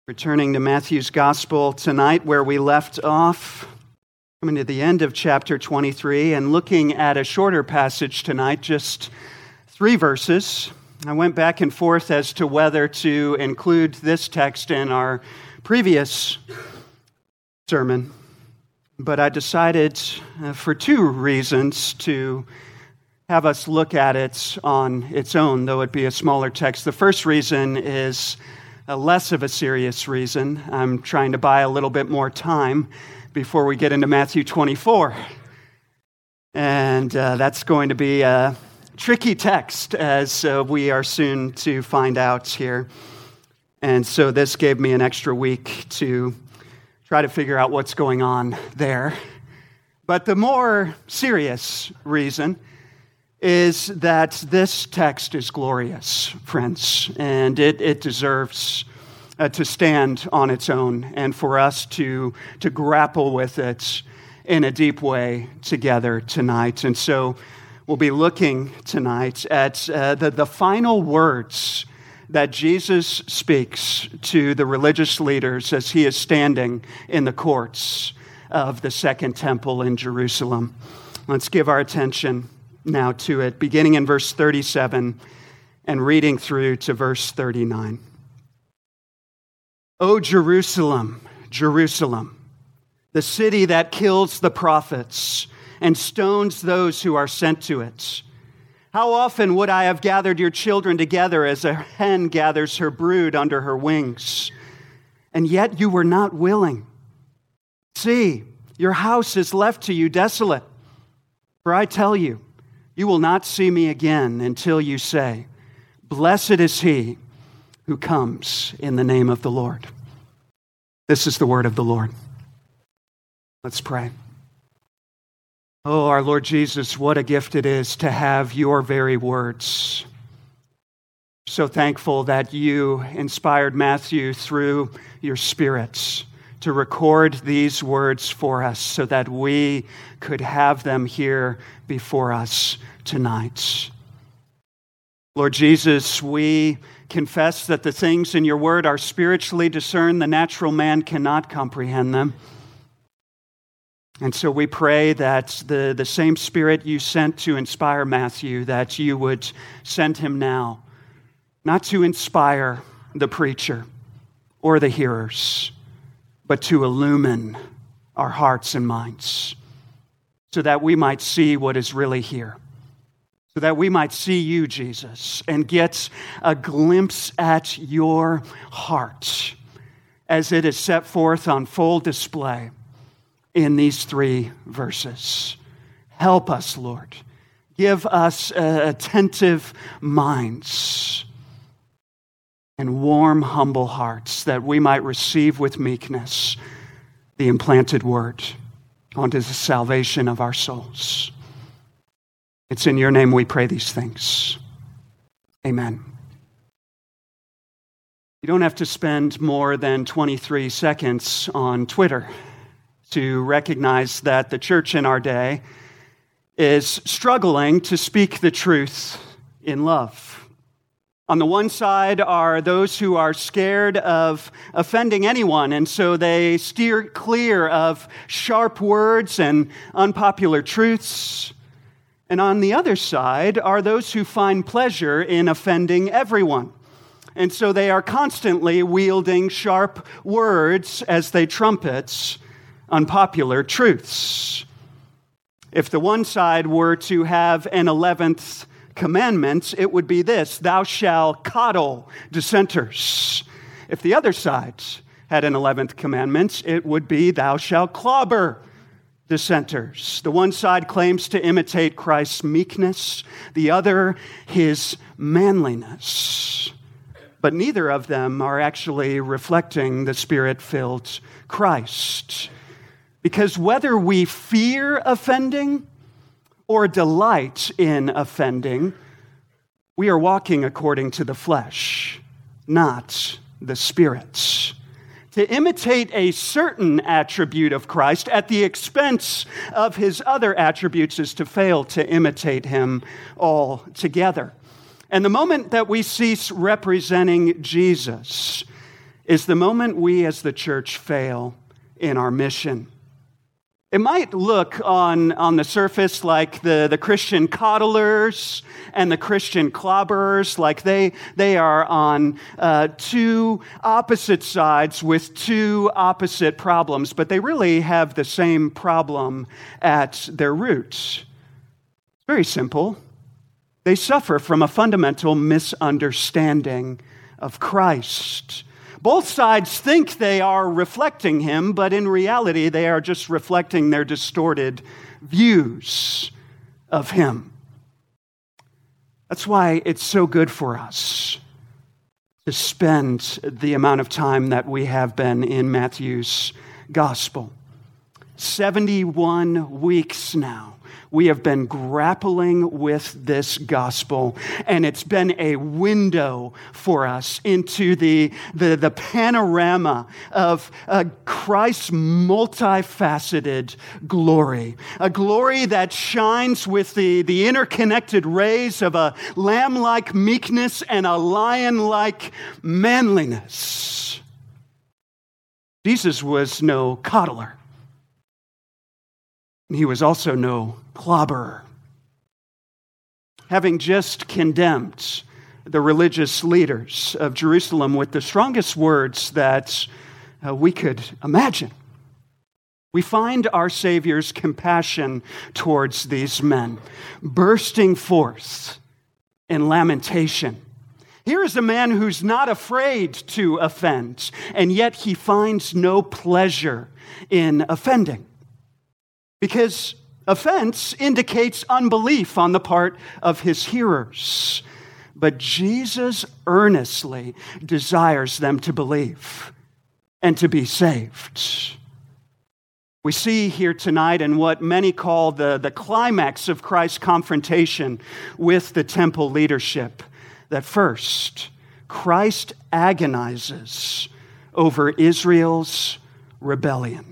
Returning to Matthew's Gospel tonight where we left off, coming to the end of chapter 23 and looking at a shorter passage tonight, just 3 verses. I went back and forth as to whether to include this text in our previous sermon, but I decided for 2 reasons to have us look at it on its own, though it be a smaller text. The first reason is less of a serious reason. I'm trying to buy a little bit more time before we get into Matthew 24. And that's going to be a tricky text, as we are soon to find out here. And so this gave me an extra week to try to figure out what's going on there. But the more serious reason is that this text is glorious, friends, and it deserves to stand on its own and for us to grapple with it in a deep way together tonight. And so we'll be looking tonight at the final words that Jesus speaks to the religious leaders as he is standing in the courts of the Second Temple in Jerusalem. Let's give our attention now to it, beginning in verse 37 and reading through to verse 39. O Jerusalem, Jerusalem, the city that kills the prophets and stones those who are sent to it. How often would I have gathered your children together as a hen gathers her brood under her wings, and yet you were not willing. See, your house is left to you desolate. For I tell you, you will not see me again until you say, blessed is he who comes in the name of the Lord. This is the word of the Lord. Let's pray. Oh, our Lord Jesus, what a gift it is to have your very words. So thankful that you inspired Matthew through your Spirit to record these words for us so that we could have them here before us tonight. Lord Jesus, we confess that the things in your word are spiritually discerned. The natural man cannot comprehend them. And so we pray that the same Spirit you sent to inspire Matthew, that you would send him now, not to inspire the preacher or the hearers, but to illumine our hearts and minds so that we might see what is really here, so that we might see you, Jesus, and get a glimpse at your heart as it is set forth on full display in these 3 verses. Help us, Lord. Give us attentive minds and warm, humble hearts that we might receive with meekness the implanted word unto the salvation of our souls. It's in your name we pray these things. Amen. You don't have to spend more than 23 seconds on Twitter to recognize that the church in our day is struggling to speak the truth in love. On the one side are those who are scared of offending anyone, and so they steer clear of sharp words and unpopular truths. And on the other side are those who find pleasure in offending everyone. And so they are constantly wielding sharp words as they trumpet unpopular truths. If the one side were to have an 11th commandment, it would be this: thou shalt coddle dissenters. If the other side had an 11th commandment, it would be thou shalt clobber dissenters. The one side claims to imitate Christ's meekness, the other his manliness. But neither of them are actually reflecting the Spirit-filled Christ. Because whether we fear offending or delight in offending, we are walking according to the flesh, not the Spirit. To imitate a certain attribute of Christ at the expense of his other attributes is to fail to imitate him altogether. And the moment that we cease representing Jesus is the moment we as the church fail in our mission. It might look on the surface like the Christian coddlers and the Christian clobberers, like they are on two opposite sides with two opposite problems, but they really have the same problem at their roots. It's very simple. They suffer from a fundamental misunderstanding of Christ. Both sides think they are reflecting him, but in reality, they are just reflecting their distorted views of him. That's why it's so good for us to spend the amount of time that we have been in Matthew's gospel. 71 weeks now. We have been grappling with this gospel, and it's been a window for us into the panorama of Christ's multifaceted glory, a glory that shines with the interconnected rays of a lamb-like meekness and a lion-like manliness. Jesus was no coddler. He was also no clobberer. Having just condemned the religious leaders of Jerusalem with the strongest words that we could imagine, we find our Savior's compassion towards these men bursting forth in lamentation. Here is a man who's not afraid to offend, and yet he finds no pleasure in offending. Because offense indicates unbelief on the part of his hearers. But Jesus earnestly desires them to believe and to be saved. We see here tonight in what many call the climax of Christ's confrontation with the temple leadership, that first, Christ agonizes over Israel's rebellion.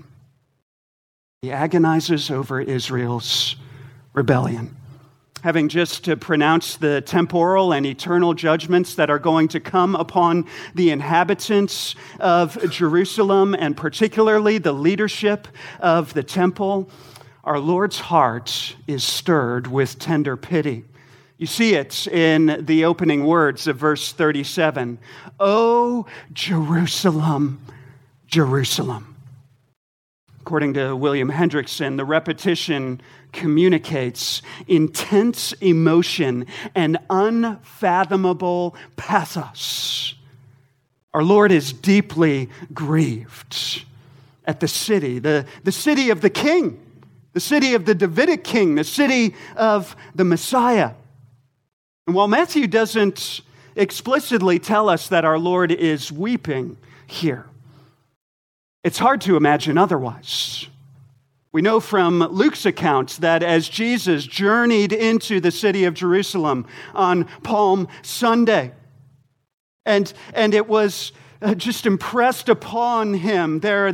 He agonizes over Israel's rebellion. Having just pronounced the temporal and eternal judgments that are going to come upon the inhabitants of Jerusalem, and particularly the leadership of the temple, our Lord's heart is stirred with tender pity. You see it in the opening words of verse 37. "O Jerusalem, Jerusalem." According to William Hendrickson, the repetition communicates intense emotion and unfathomable pathos. Our Lord is deeply grieved at the city of the King, the city of the Davidic King, the city of the Messiah. And while Matthew doesn't explicitly tell us that our Lord is weeping here, it's hard to imagine otherwise. We know from Luke's account that as Jesus journeyed into the city of Jerusalem on Palm Sunday, and it was just impressed upon him their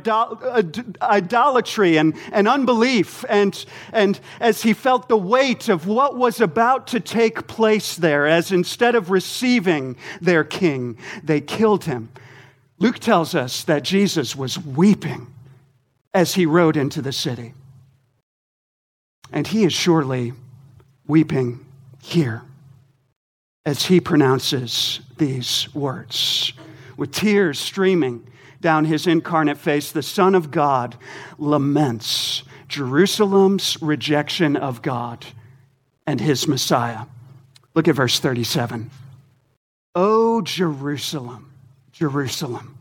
idolatry and unbelief, and as he felt the weight of what was about to take place there, as instead of receiving their king, they killed him. Luke tells us that Jesus was weeping as he rode into the city. And he is surely weeping here as he pronounces these words. With tears streaming down his incarnate face, the Son of God laments Jerusalem's rejection of God and his Messiah. Look at verse 37. "O Jerusalem, Jerusalem,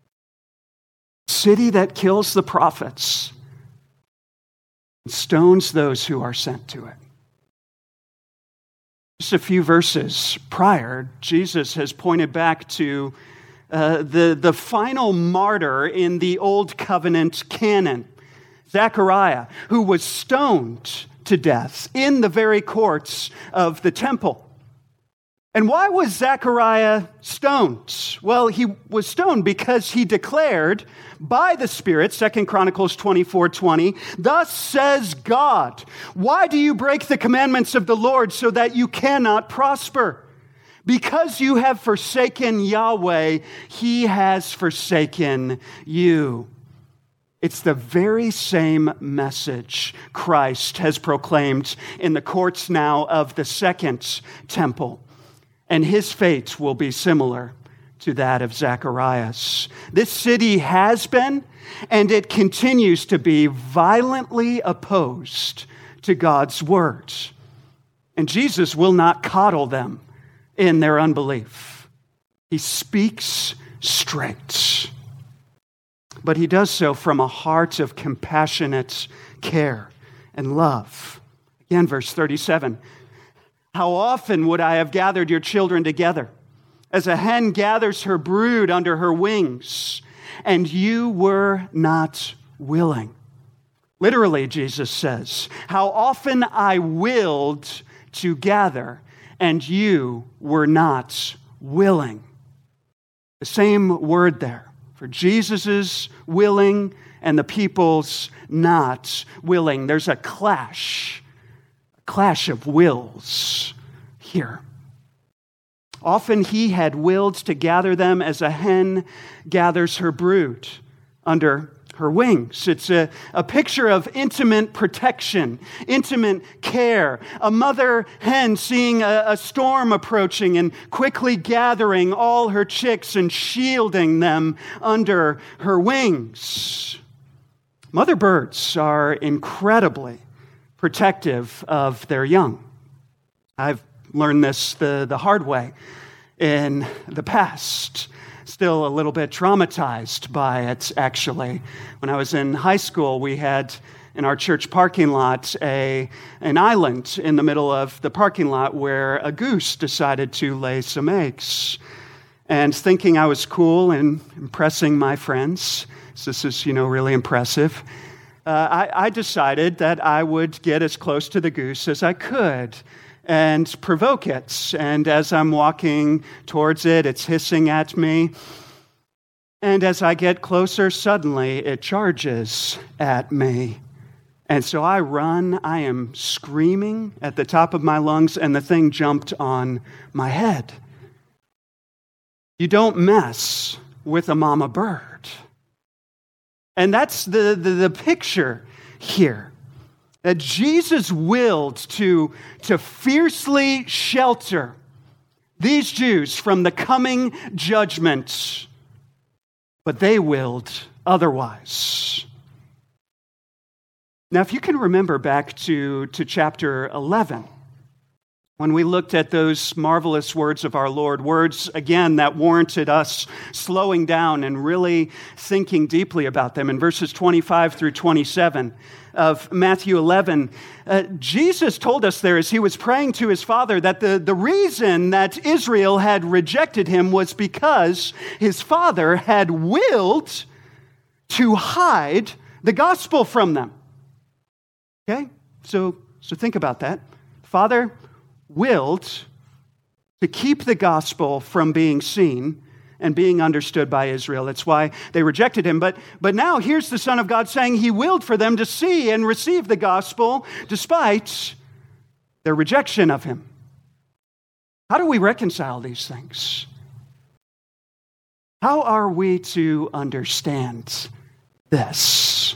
city that kills the prophets and stones those who are sent to it." Just a few verses prior, Jesus has pointed back to the final martyr in the Old Covenant canon, Zechariah, who was stoned to death in the very courts of the temple. And why was Zechariah stoned? Well, he was stoned because he declared by the Spirit, 2 Chronicles 24:20, "Thus says God, why do you break the commandments of the Lord so that you cannot prosper? Because you have forsaken Yahweh, he has forsaken you. It's the very same message Christ has proclaimed in the courts now of the second temple. And his fate will be similar to that of Zacharias. This city has been, and it continues to be, violently opposed to God's word. And Jesus will not coddle them in their unbelief. He speaks straight. But he does so from a heart of compassionate care and love. Again, verse 37. How often would I have gathered your children together, as a hen gathers her brood under her wings, and you were not willing. Literally, Jesus says, how often I willed to gather, and you were not willing. The same word there for Jesus's willing and the people's not willing. There's a clash of wills here. Often he had willed to gather them as a hen gathers her brood under her wings. It's a picture of intimate protection, intimate care. A mother hen seeing a storm approaching and quickly gathering all her chicks and shielding them under her wings. Mother birds are incredibly protective of their young. I've learned this the hard way in the past. Still a little bit traumatized by it, actually. When I was in high school, we had in our church parking lot an island in the middle of the parking lot where a goose decided to lay some eggs. And thinking I was cool and impressing my friends, so this is, really impressive, I decided that I would get as close to the goose as I could and provoke it. And as I'm walking towards it, it's hissing at me. And as I get closer, suddenly it charges at me. And so I run, I am screaming at the top of my lungs, and the thing jumped on my head. You don't mess with a mama bird. And that's the picture here. That Jesus willed to fiercely shelter these Jews from the coming judgment, but they willed otherwise. Now, if you can remember back to chapter 11, when we looked at those marvelous words of our Lord, words, again, that warranted us slowing down and really thinking deeply about them. In verses 25 through 27 of Matthew 11, Jesus told us there as he was praying to his Father that the reason that Israel had rejected him was because his Father had willed to hide the gospel from them. Okay? So think about that. Father willed to keep the gospel from being seen and being understood by Israel. That's why they rejected him. But now here's the Son of God saying he willed for them to see and receive the gospel despite their rejection of him. How do we reconcile these things? How are we to understand this?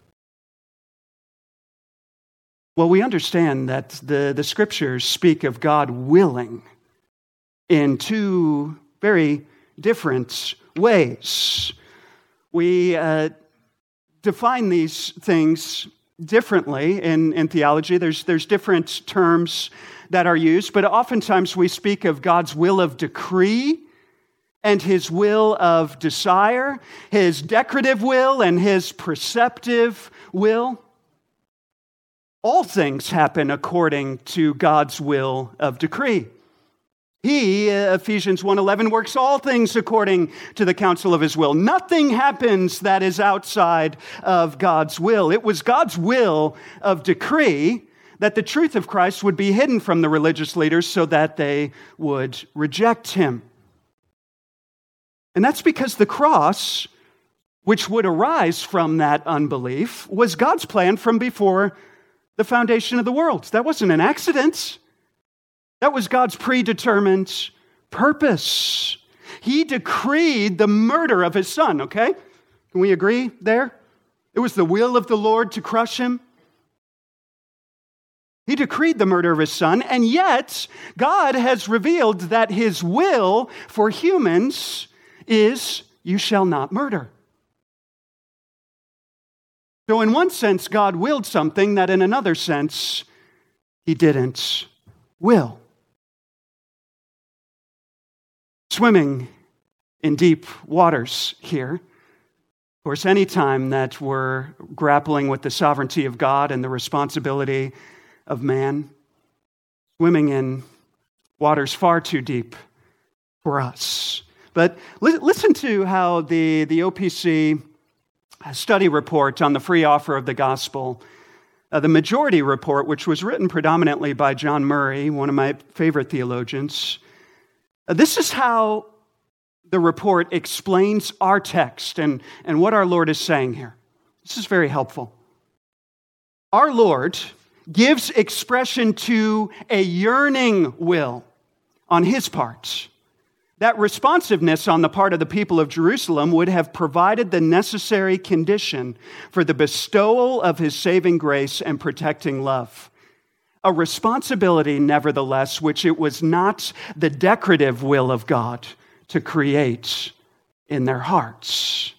Well, we understand that the scriptures speak of God willing in two very different ways. We define these things differently in theology. There's different terms that are used, but oftentimes we speak of God's will of decree and his will of desire, his decretive will and his preceptive will. All things happen according to God's will of decree. He, Ephesians 1:11, works all things according to the counsel of his will. Nothing happens that is outside of God's will. It was God's will of decree that the truth of Christ would be hidden from the religious leaders so that they would reject him. And that's because the cross, which would arise from that unbelief, was God's plan from before the foundation of the world. That wasn't an accident. That was God's predetermined purpose. He decreed the murder of his son, okay? Can we agree there? It was the will of the Lord to crush him. He decreed the murder of his son, and yet God has revealed that his will for humans is, you shall not murder. So in one sense, God willed something that in another sense, he didn't will. Swimming in deep waters here. Of course, any time that we're grappling with the sovereignty of God and the responsibility of man, swimming in waters far too deep for us. But listen to how the OPC study report on the free offer of the gospel, the majority report, which was written predominantly by John Murray, one of my favorite theologians, this is how the report explains our text and what our Lord is saying here. This is very helpful. Our Lord gives expression to a yearning will on his part. That responsiveness on the part of the people of Jerusalem would have provided the necessary condition for the bestowal of his saving grace and protecting love. A responsibility, nevertheless, which it was not the decorative will of God to create in their hearts.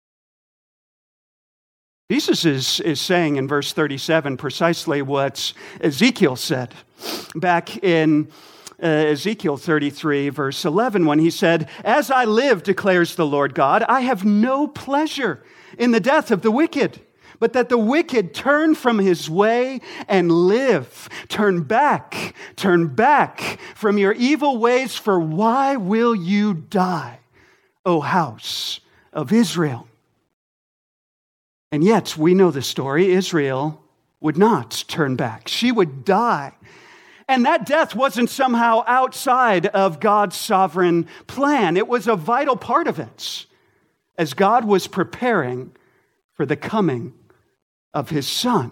Jesus is saying in verse 37 precisely what Ezekiel said back in Ezekiel 33, verse 11, when he said, "As I live, declares the Lord God, I have no pleasure in the death of the wicked, but that the wicked turn from his way and live. Turn back from your evil ways, for why will you die, O house of Israel?" And yet, we know the story. Israel would not turn back. She would die. And that death wasn't somehow outside of God's sovereign plan. It was a vital part of it, as God was preparing for the coming of his Son.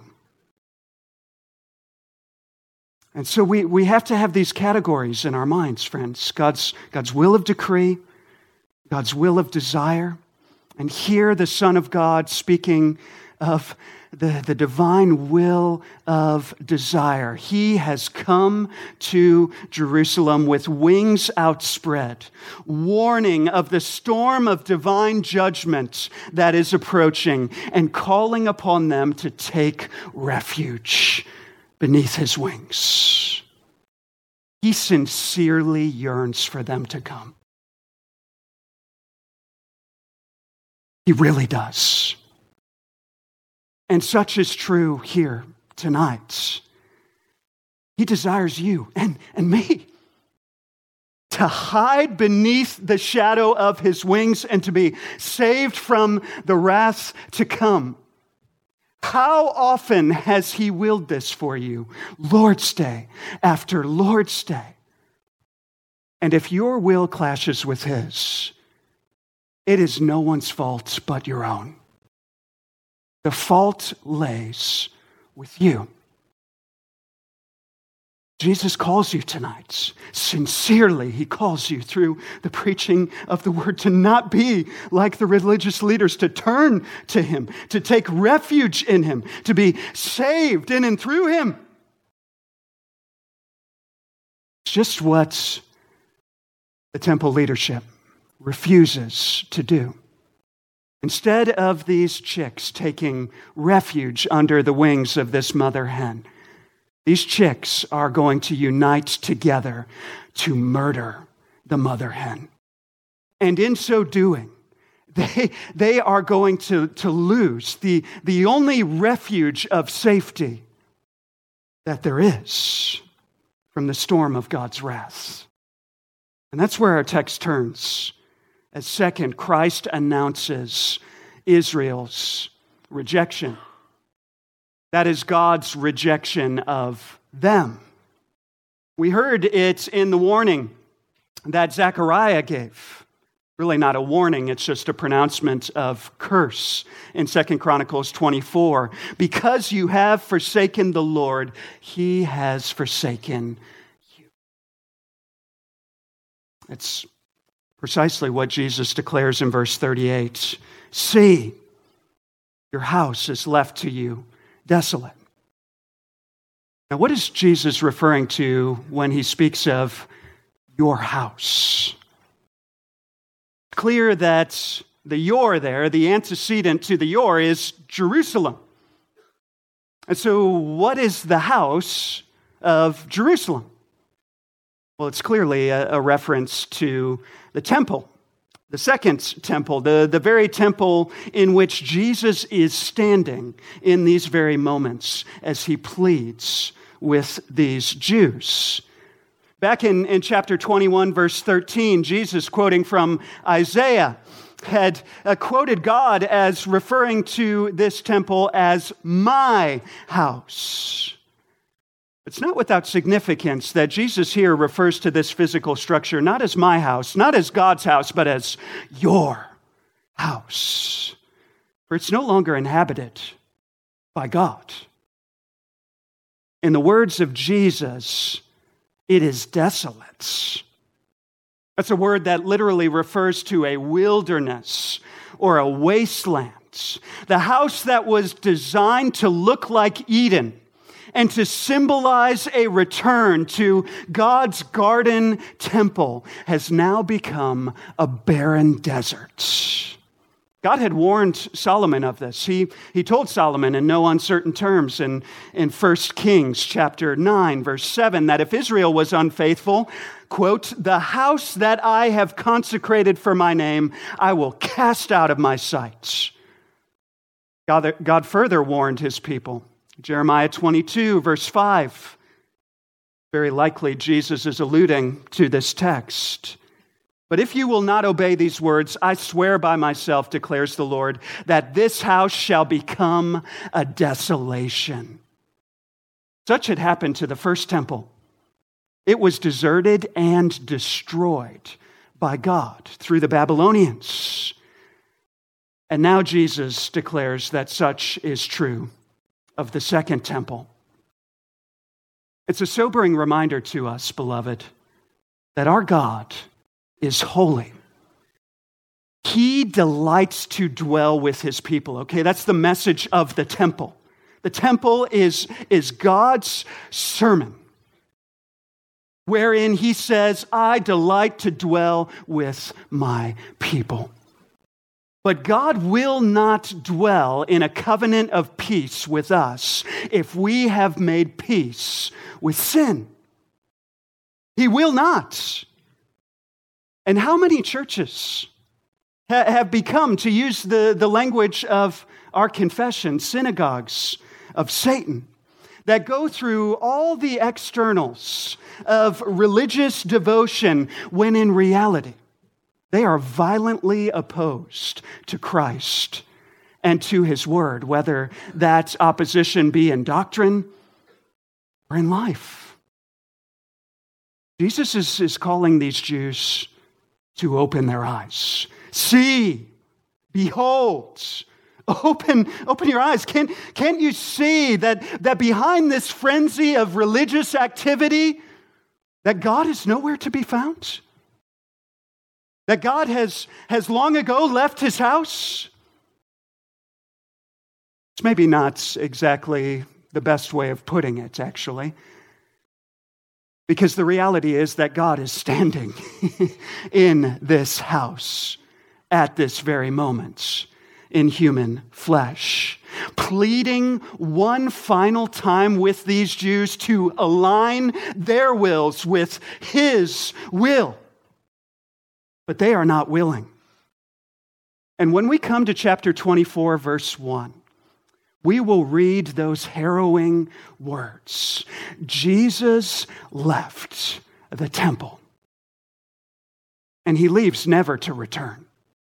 And so we have to have these categories in our minds, friends. God's will of decree, God's will of desire, and here the Son of God speaking of the divine will of desire. He has come to Jerusalem with wings outspread, warning of the storm of divine judgment that is approaching and calling upon them to take refuge beneath his wings. He sincerely yearns for them to come. He really does. And such is true here tonight. He desires you and me to hide beneath the shadow of his wings and to be saved from the wrath to come. How often has he willed this for you? Lord's Day after Lord's Day. And if your will clashes with his, it is no one's fault but your own. The fault lays with you. Jesus calls you tonight. Sincerely, he calls you through the preaching of the word to not be like the religious leaders, to turn to him, to take refuge in him, to be saved in and through him. It's just what the temple leadership refuses to do. Instead of these chicks taking refuge under the wings of this mother hen, these chicks are going to unite together to murder the mother hen. And in so doing, they are going to lose the only refuge of safety that there is from the storm of God's wrath. And that's where our text turns. As second, Christ announces Israel's rejection. That is God's rejection of them. We heard it in the warning that Zechariah gave. Really not a warning, it's just a pronouncement of curse in 2 Chronicles 24. Because you have forsaken the Lord, he has forsaken you. It's precisely what Jesus declares in verse 38. See, your house is left to you desolate. Now, what is Jesus referring to when he speaks of your house? It's clear that the your there, the antecedent to the your, is Jerusalem. And so what is the house of Jerusalem? Well, it's clearly a reference to the temple, the second temple, the very temple in which Jesus is standing in these very moments as he pleads with these Jews. Back in chapter 21, verse 13, Jesus, quoting from Isaiah, had quoted God as referring to this temple as my house. It's not without significance that Jesus here refers to this physical structure not as my house, not as God's house, but as your house. For it's no longer inhabited by God. In the words of Jesus, it is desolate. That's a word that literally refers to a wilderness or a wasteland. The house that was designed to look like Eden and to symbolize a return to God's garden temple has now become a barren desert. God had warned Solomon of this. He told Solomon in no uncertain terms in 1 Kings chapter 9, verse 7, that if Israel was unfaithful, quote, the house that I have consecrated for my name, I will cast out of my sight. God further warned his people. Jeremiah 22, verse 5. Very likely Jesus is alluding to this text. But if you will not obey these words, I swear by myself, declares the Lord, that this house shall become a desolation. Such had happened to the first temple. It was deserted and destroyed by God through the Babylonians. And now Jesus declares that such is true of the second temple. It's a sobering reminder to us, beloved, that our God is holy. He delights to dwell with his people. Okay, that's the message of the temple. The temple is God's sermon, wherein he says, I delight to dwell with my people. But God will not dwell in a covenant of peace with us if we have made peace with sin. He will not. And how many churches have become, to use the language of our confession, synagogues of Satan, that go through all the externals of religious devotion when in reality they are violently opposed to Christ and to his word, whether that opposition be in doctrine or in life. Jesus is calling these Jews to open their eyes. See, behold, open your eyes. Can't you see that behind this frenzy of religious activity, that God is nowhere to be found? That God has long ago left his house? It's maybe not exactly the best way of putting it, actually. Because the reality is that God is standing in this house at this very moment in human flesh, pleading one final time with these Jews to align their wills with his will. But they are not willing. And when we come to chapter 24, verse 1, we will read those harrowing words. Jesus left the temple, and he leaves never to return.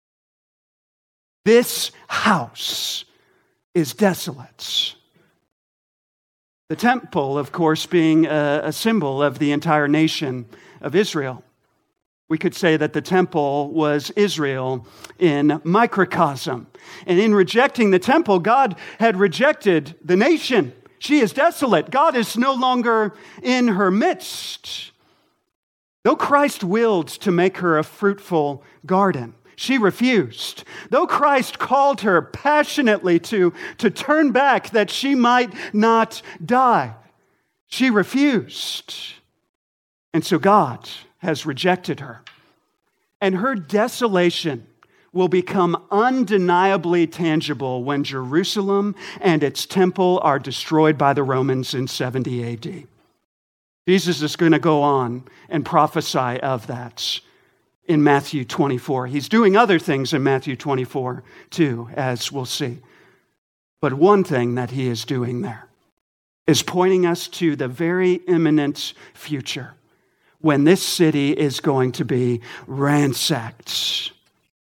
This house is desolate. The temple, of course, being a symbol of the entire nation of Israel. We could say that the temple was Israel in microcosm. And in rejecting the temple, God had rejected the nation. She is desolate. God is no longer in her midst. Though Christ willed to make her a fruitful garden, she refused. Though Christ called her passionately to turn back that she might not die, she refused. And so God has rejected her. And her desolation will become undeniably tangible when Jerusalem and its temple are destroyed by the Romans in 70 AD. Jesus is going to go on and prophesy of that in Matthew 24. He's doing other things in Matthew 24 too, as we'll see. But one thing that he is doing there is pointing us to the very imminent future when this city is going to be ransacked.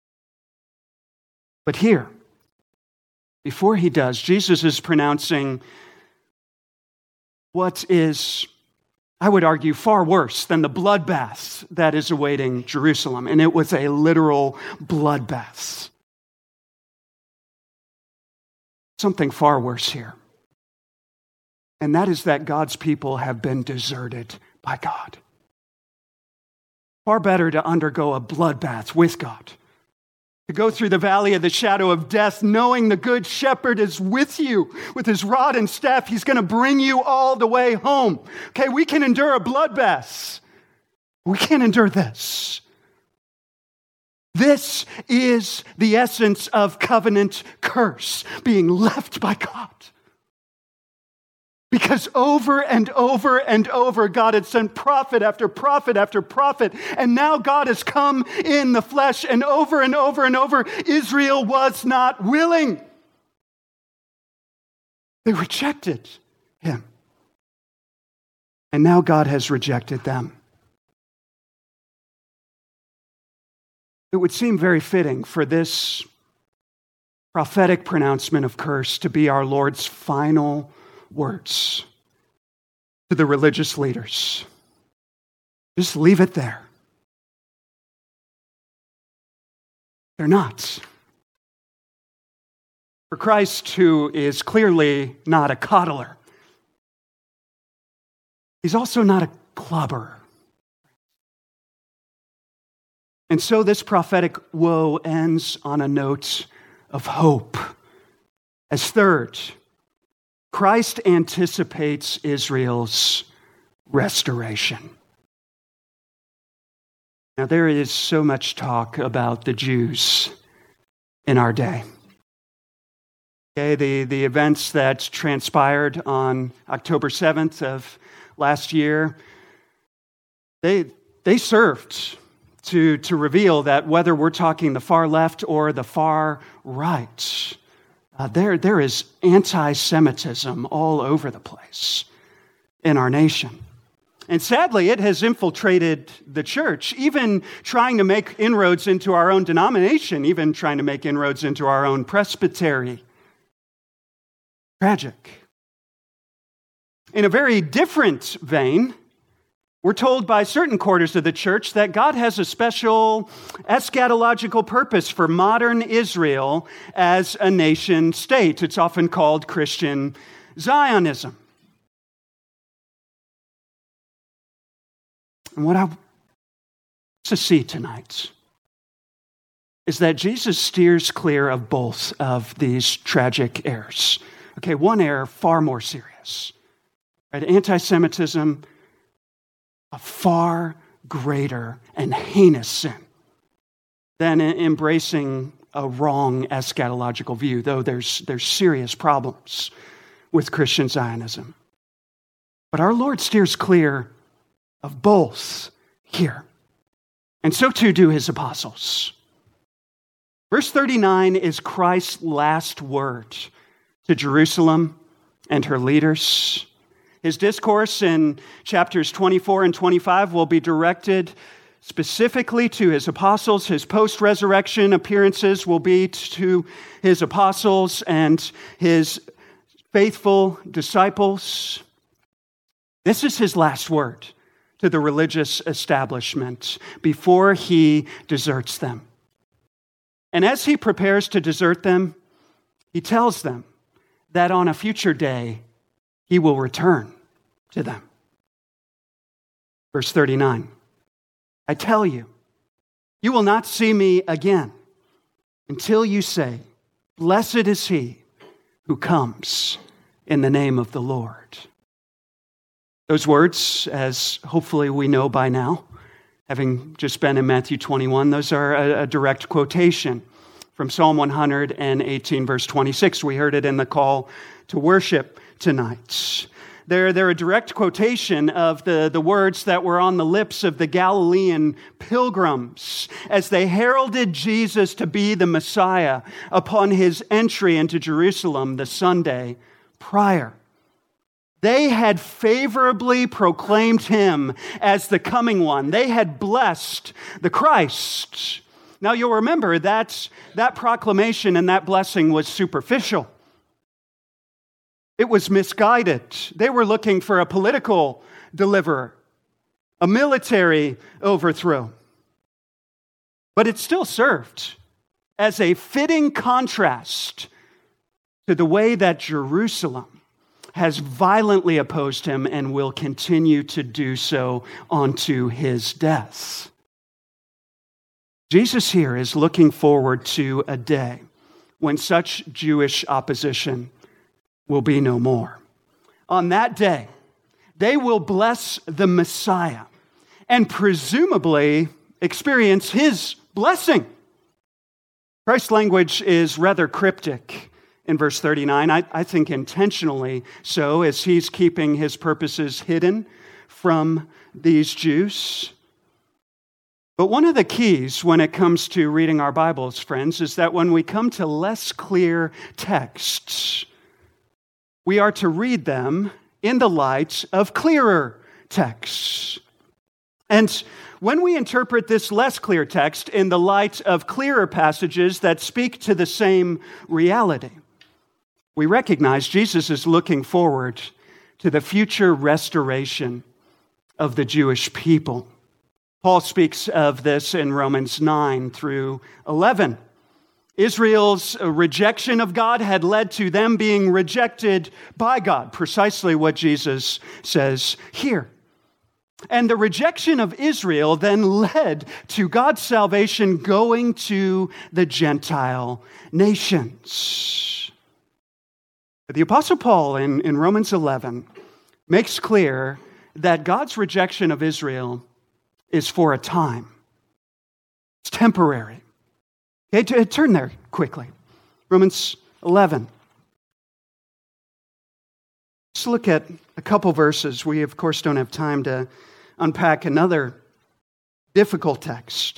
But here, before he does, Jesus is pronouncing what is, I would argue, far worse than the bloodbath that is awaiting Jerusalem. And it was a literal bloodbath. Something far worse here. And that is that God's people have been deserted by God. Far better to undergo a bloodbath with God. To go through the valley of the shadow of death, knowing the good shepherd is with you. With his rod and staff, he's going to bring you all the way home. Okay, we can endure a bloodbath. We can't endure this. This is the essence of covenant curse, being left by God. Because over and over and over, God had sent prophet after prophet after prophet, and now God has come in the flesh, and over and over and over, Israel was not willing. They rejected him. And now God has rejected them. It would seem very fitting for this prophetic pronouncement of curse to be our Lord's final words to the religious leaders. Just leave it there. They're not. For Christ, who is clearly not a coddler, he's also not a clubber. And so this prophetic woe ends on a note of hope. As third, Christ anticipates Israel's restoration. Now, there is so much talk about the Jews in our day. Okay, the events that transpired on October 7th of last year, they served to reveal that whether we're talking the far left or the far right, there is anti-Semitism all over the place in our nation. And sadly, it has infiltrated the church, even trying to make inroads into our own denomination, even trying to make inroads into our own presbytery. Tragic. In a very different vein, we're told by certain quarters of the church that God has a special eschatological purpose for modern Israel as a nation state. It's often called Christian Zionism. And what I want to see tonight is that Jesus steers clear of both of these tragic errors. Okay, one error far more serious. Right? Anti-Semitism, a far greater and heinous sin than embracing a wrong eschatological view, though there's serious problems with Christian Zionism. But our Lord steers clear of both here. And so too do his apostles. Verse 39 is Christ's last word to Jerusalem and her leaders. His discourse in chapters 24 and 25 will be directed specifically to his apostles. His post-resurrection appearances will be to his apostles and his faithful disciples. This is his last word to the religious establishment before he deserts them. And as he prepares to desert them, he tells them that on a future day, he will return to them. Verse 39, I tell you, you will not see me again until you say, 'Blessed is he who comes in the name of the Lord.'" Those words, as hopefully we know by now, having just been in Matthew 21, those are a direct quotation from Psalm 118, verse 26. We heard it in the call to worship tonight. They're a direct quotation of the words that were on the lips of the Galilean pilgrims as they heralded Jesus to be the Messiah upon his entry into Jerusalem the Sunday prior. They had favorably proclaimed him as the coming one. They had blessed the Christ. Now you'll remember that proclamation and that blessing was superficial. It was misguided. They were looking for a political deliverer, a military overthrow. But it still served as a fitting contrast to the way that Jerusalem has violently opposed him and will continue to do so unto his death. Jesus here is looking forward to a day when such Jewish opposition will be no more. On that day, they will bless the Messiah and presumably experience his blessing. Christ's language is rather cryptic in verse 39, I think intentionally so, as he's keeping his purposes hidden from these Jews. But one of the keys when it comes to reading our Bibles, friends, is that when we come to less clear texts, we are to read them in the light of clearer texts. And when we interpret this less clear text in the light of clearer passages that speak to the same reality, we recognize Jesus is looking forward to the future restoration of the Jewish people. Paul speaks of this in Romans 9 through 11. Israel's rejection of God had led to them being rejected by God, precisely what Jesus says here. And the rejection of Israel then led to God's salvation going to the Gentile nations. But the Apostle Paul in Romans 11 makes clear that God's rejection of Israel is for a time. It's temporary. Okay, turn there quickly. Romans 11. Let's look at a couple verses. We, of course, don't have time to unpack another difficult text.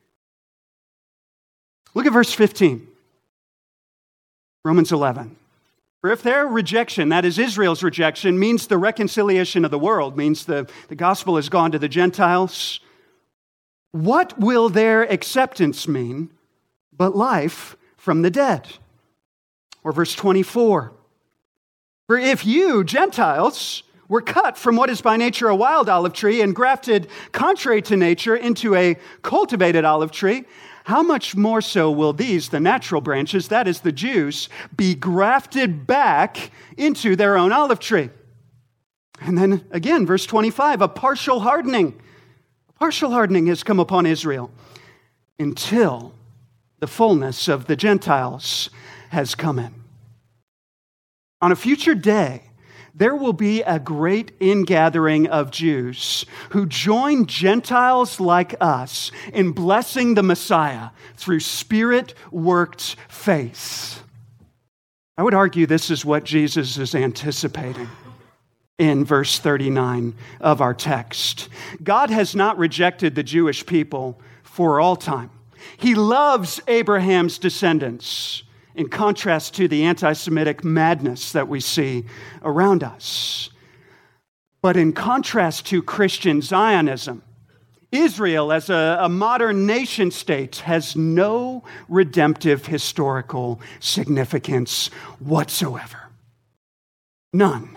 Look at verse 15. Romans 11. For if their rejection, that is Israel's rejection, means the reconciliation of the world, means the gospel has gone to the Gentiles, what will their acceptance mean but life from the dead? Or verse 24. For if you, Gentiles, were cut from what is by nature a wild olive tree and grafted contrary to nature into a cultivated olive tree, how much more so will these, the natural branches, that is the Jews, be grafted back into their own olive tree? And then again, verse 25, a partial hardening has come upon Israel until the fullness of the Gentiles has come in. On a future day, there will be a great ingathering of Jews who join Gentiles like us in blessing the Messiah through Spirit-worked faith. I would argue this is what Jesus is anticipating in verse 39 of our text. God has not rejected the Jewish people for all time. He loves Abraham's descendants, in contrast to the anti-Semitic madness that we see around us. But in contrast to Christian Zionism, Israel as a modern nation state has no redemptive historical significance whatsoever. None.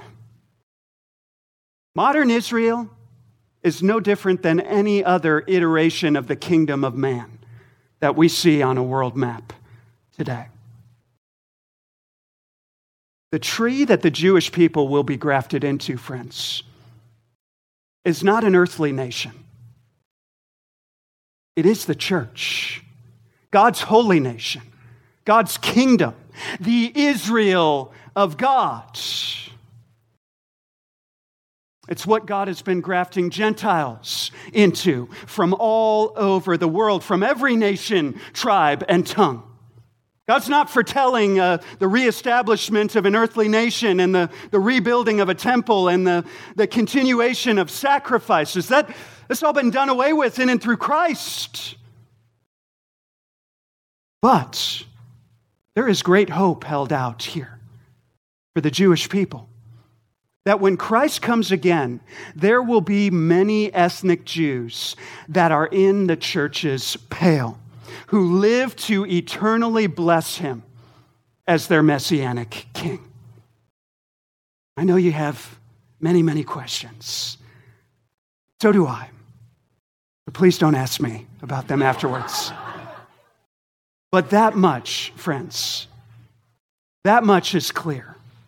Modern Israel is no different than any other iteration of the kingdom of man that we see on a world map today. The tree that the Jewish people will be grafted into, friends, is not an earthly nation. It is the church, God's holy nation, God's kingdom, the Israel of God. It's what God has been grafting Gentiles into from all over the world, from every nation, tribe, and tongue. God's not foretelling the reestablishment of an earthly nation and the rebuilding of a temple and the continuation of sacrifices. That's all been done away with in and through Christ. But there is great hope held out here for the Jewish people. That when Christ comes again, there will be many ethnic Jews that are in the church's pale, who live to eternally bless him as their messianic king. I know you have many, many questions. So do I. But please don't ask me about them afterwards. But that much, friends, that much is clear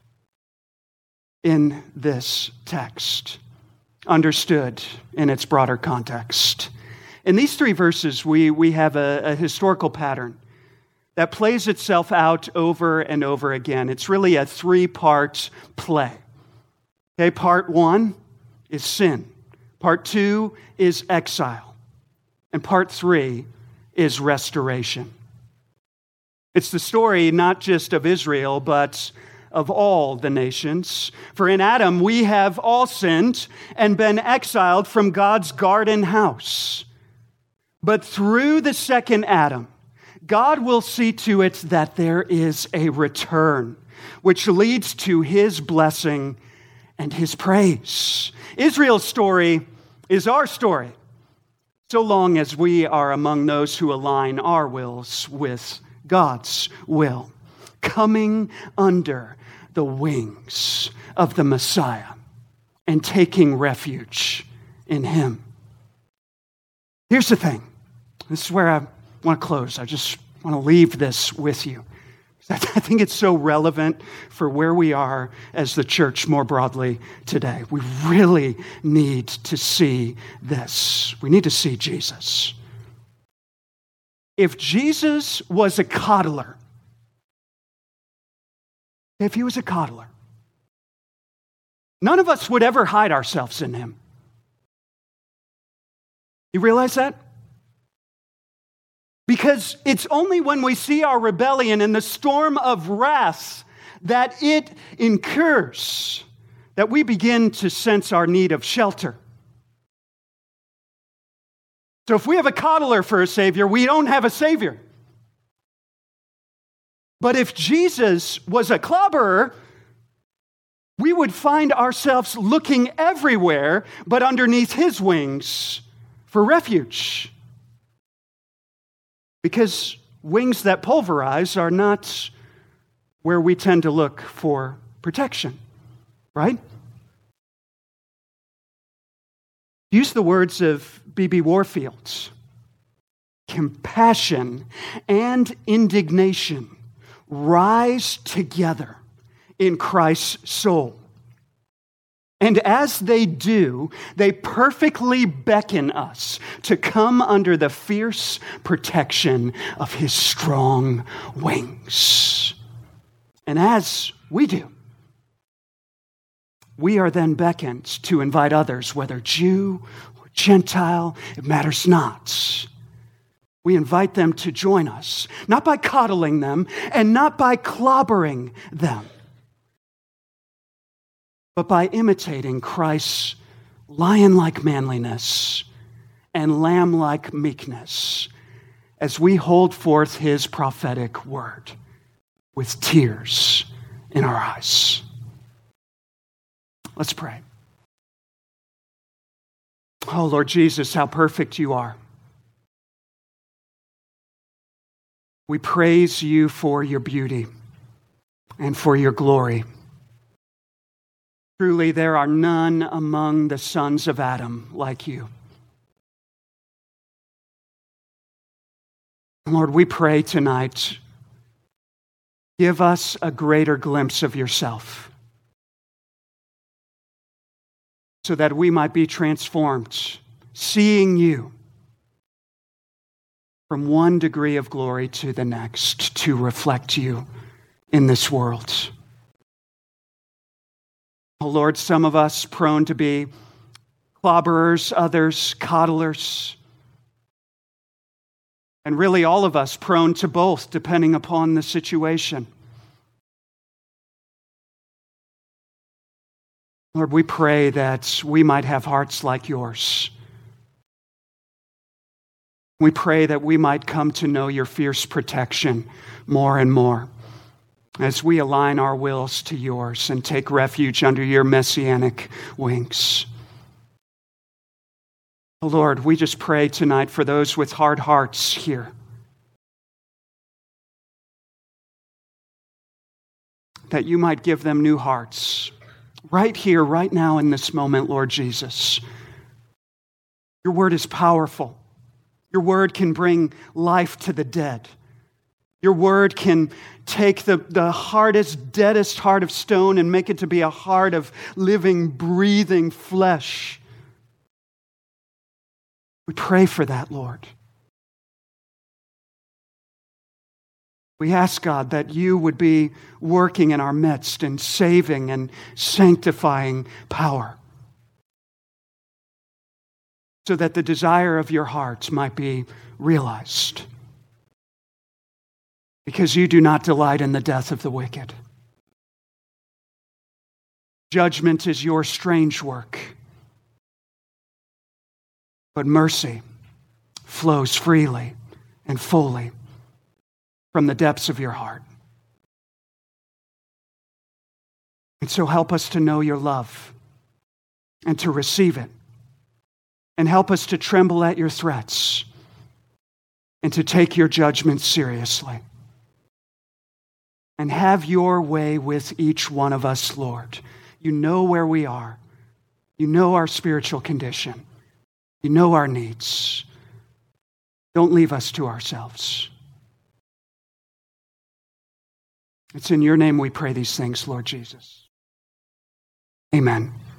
in this text, understood in its broader context. In these three verses, we have a historical pattern that plays itself out over and over again. It's really a three-part play. Okay, part one is sin. Part two is exile. And part three is restoration. It's the story not just of Israel, but of all the nations. For in Adam, we have all sinned and been exiled from God's garden house. But through the second Adam, God will see to it that there is a return, which leads to his blessing and his praise. Israel's story is our story, so long as we are among those who align our wills with God's will, coming under the wings of the Messiah and taking refuge in him. Here's the thing. This is where I want to close. I just want to leave this with you. I think it's so relevant for where we are as the church more broadly today. We really need to see this. We need to see Jesus. If Jesus was a coddler, if he was a coddler, none of us would ever hide ourselves in him. You realize that? Because it's only when we see our rebellion and the storm of wrath that it incurs that we begin to sense our need of shelter. So if we have a coddler for a Savior, we don't have a Savior. But if Jesus was a clobberer, we would find ourselves looking everywhere but underneath his wings for refuge. Because wings that pulverize are not where we tend to look for protection, right? Use the words of B.B. Warfield. Compassion and indignation rise together in Christ's soul. And as they do, they perfectly beckon us to come under the fierce protection of his strong wings. And as we do, we are then beckoned to invite others, whether Jew or Gentile, it matters not. We invite them to join us, not by coddling them and not by clobbering them, but by imitating Christ's lion-like manliness and lamb-like meekness as we hold forth his prophetic word with tears in our eyes. Let's pray. Oh, Lord Jesus, how perfect you are. We praise you for your beauty and for your glory. Truly, there are none among the sons of Adam like you. Lord, we pray tonight, give us a greater glimpse of yourself so that we might be transformed, seeing you from one degree of glory to the next to reflect you in this world. Oh Lord, some of us prone to be clobberers, others coddlers, and really all of us prone to both, depending upon the situation. Lord, we pray that we might have hearts like yours. We pray that we might come to know your fierce protection more and more as we align our wills to yours and take refuge under your messianic wings. Oh Lord, we just pray tonight for those with hard hearts here. That you might give them new hearts. Right here, right now in this moment, Lord Jesus. Your word is powerful. Your word can bring life to the dead. Your word can take the hardest, deadest heart of stone and make it to be a heart of living, breathing flesh. We pray for that, Lord. We ask, God, that you would be working in our midst in saving and sanctifying power, so that the desire of your hearts might be realized. Because you do not delight in the death of the wicked. Judgment is your strange work, but mercy flows freely and fully from the depths of your heart. And so help us to know your love and to receive it. And help us to tremble at your threats and to take your judgment seriously. And have your way with each one of us, Lord. You know where we are. You know our spiritual condition. You know our needs. Don't leave us to ourselves. It's in your name we pray these things, Lord Jesus. Amen.